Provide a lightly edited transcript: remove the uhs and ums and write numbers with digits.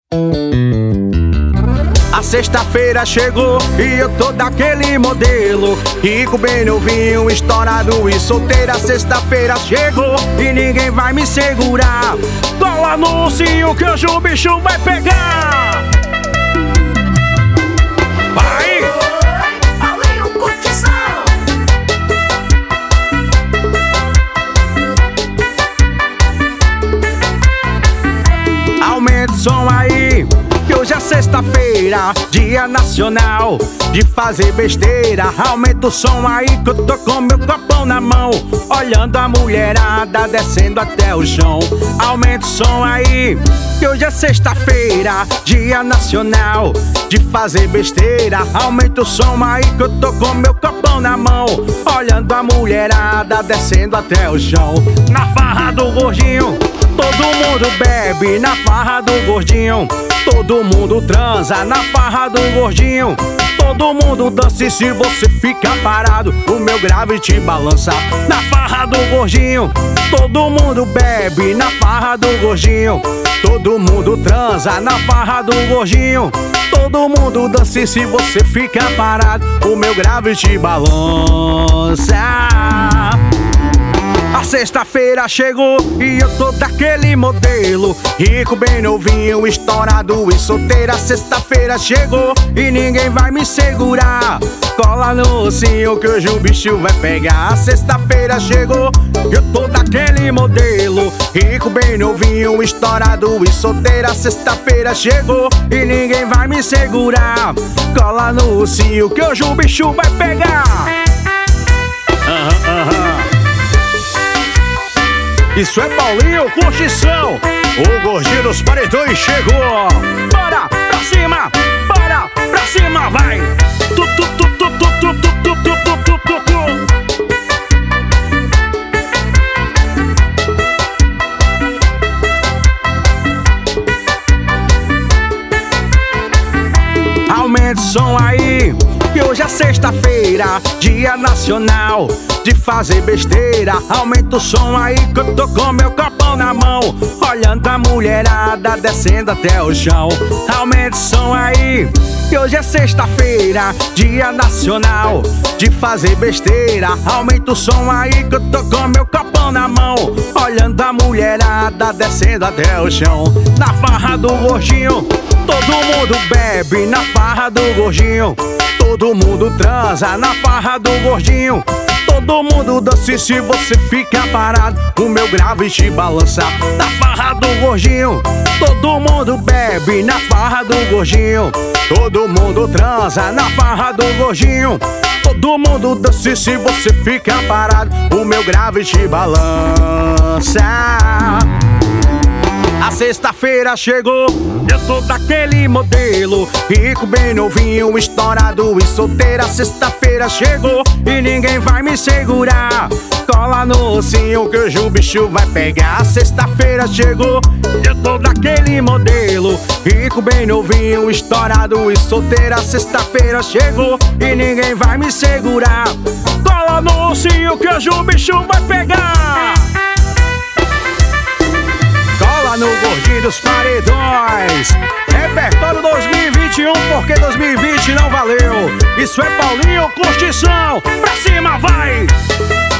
A sexta-feira chegou e eu tô daquele modelo, rico, bem novinho, estourado e solteiro. A sexta-feira chegou e ninguém vai me segurar. Cola no ursinho que hoje o bicho vai pegar. Vai! Paulinho Curtição. Aumenta o som aí, que hoje é sexta-feira, dia nacional de fazer besteira. Aumenta o som aí que eu tô com meu copão na mão, olhando a mulherada descendo até o chão. Aumenta o som aí, que hoje é sexta-feira, dia nacional de fazer besteira. Aumenta o som aí que eu tô com meu copão na mão, olhando a mulherada descendo até o chão. Na farra do gordinho, todo mundo bebe. Na farra do gordinho, todo mundo transa. Na farra do gordinho, todo mundo dança. E se você fica parado, o meu grave te balança. Na farra do gordinho, todo mundo bebe. Na farra do gordinho, todo mundo transa. Na farra do gordinho, todo mundo dança. E se você fica parado, o meu grave te balança. A sexta-feira chegou e eu tô daquele modelo, rico, bem novinho, estourado e solteiro. A sexta-feira chegou e ninguém vai me segurar. Cola no ursinho que hoje o bicho vai pegar. A sexta-feira chegou e eu tô daquele modelo, rico, bem novinho, estourado e solteiro. A sexta-feira chegou e ninguém vai me segurar. Cola no ursinho que hoje o bicho vai pegar. Isso é Paulinho Curtição, o gordinho dos paredões chegou. Bora pra cima, vai. Aumenta o som aí, que hoje é sexta-feira, dia nacional de fazer besteira. Aumenta o som aí que eu tô com meu copão na mão, olhando a mulherada descendo até o chão. Aumenta o som aí, que hoje é sexta-feira, dia nacional de fazer besteira. Aumenta o som aí que eu tô com meu copão na mão, olhando a mulherada descendo até o chão. Na farra do gordinho, todo mundo bebe. Na farra do gordinho, todo mundo transa. Na farra do gordinho, todo mundo dança. E se você fica parado, o meu grave te balança. Na farra do gordinho, todo mundo bebe. Na farra do gordinho, todo mundo transa. Na farra do gordinho, todo mundo dança. E se você fica parado, o meu grave te balança. A sexta-feira chegou, eu tô daquele modelo, rico, bem novinho, estourado e solteiro. A sexta-feira chegou e ninguém vai me segurar. Cola no ursinho que hoje o bicho vai pegar. A sexta-feira chegou, eu tô daquele modelo, rico, bem novinho, estourado e solteiro. A sexta-feira chegou e ninguém vai me segurar. Cola no ursinho que hoje o bicho vai pegar. Cola no gordinho dos paredões, repertório 2021, porque 2020 não valeu. Isso é Paulinho Curtição, pra cima vai!